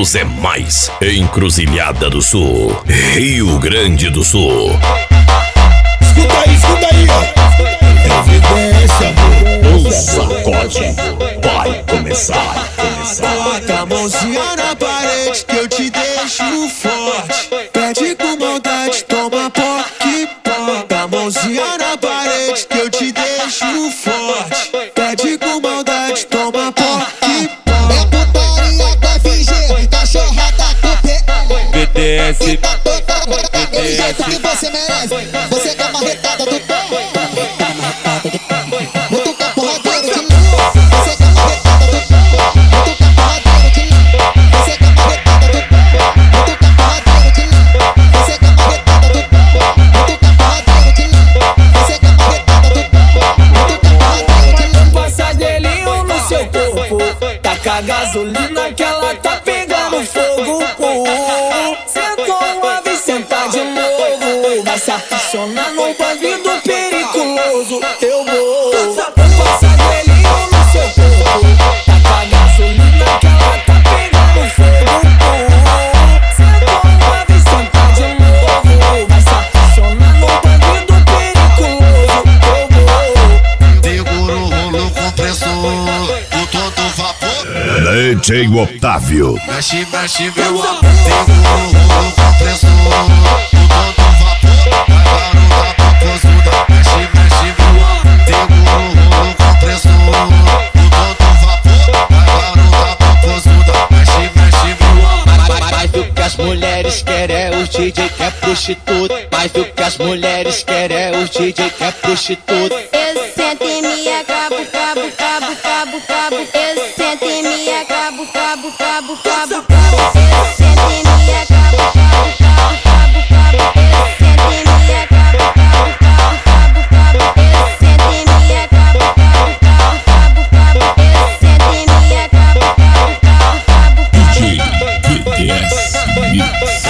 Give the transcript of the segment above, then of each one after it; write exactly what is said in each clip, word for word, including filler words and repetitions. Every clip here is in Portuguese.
Deus é mais. Encruzilhada do Sul, Rio Grande do Sul. Escuta aí, escuta aí, ó. Evidência, amor. O sacode vai começar, começar. Bota a mãozinha na parede que eu te deixo forte. Pede com maldade, toma poque, bota a mãozinha na parede que eu te deixo forte. Pede com maldade, toma poque, É putaria da F G, cachorrada com P L. B T S, Daquele jeito que você merece. Você quer marretada do pé. Muito caporradeiro de novo. Você quer marretada do pé. Muito caporradeiro de novo. Você quer marretada do pé. Muito caporradeiro de novo. Você quer marretada do pé. Muito caporradeiro de novo. Você quer marretada do pé. Muito caporradeiro de novo. passa gelinho no seu corpo. Taca a gasolina que ela tá pegando fogo. Sentou uma vez, senta de novo. Vai se apaixonar num bandido periculoso. Eu vou passa gelinho no seu corpo. Taca a gasolina que ela tá pegando fogo. Sentou uma vez, senta de novo. Vai se apaixonar num bandido periculoso. Eu vou Segura o rolo compressor, o todo vapor. D J Otávio. Mexe, mexe, meu amor. Segura o rolo compressor, o todo vapor. Vai garota popozuda. Mexe, mexe, meu amor. Segura o rolo compressor, o todo vapor. Vai garota popozuda. Mexe, mexe, meu amor. Mais do que as mulheres querem é os D J que é prostituta. Mais do que as mulheres querem é os D J que é prostituta. Eu sento e me acabo, cabo, cabo, cabo, cabo. Eu sento e me acabo, cabo, cabo, cabo, cabo. Eu sento e me acabo, cabo, cabo, cabo, cabo. Eu sento e me acabo, cabo, cabo, cabo, cabo. Eu sento e me acabo, cabo, cabo, cabo, cabo. Eu sento e me acabo, cabo, cabo, cabo, cabo. D T S Mix.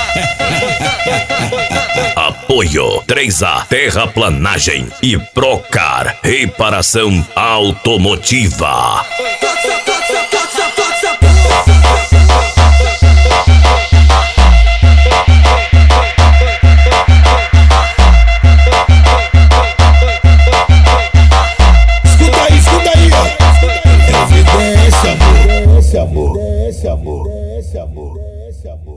Apoio três A Terraplanagem e Procar Reparação Automotiva. Escuta aí, escuta aí, ó. Evidência, amor. Evidência, amor. Evidência, amor. Evidência, amor.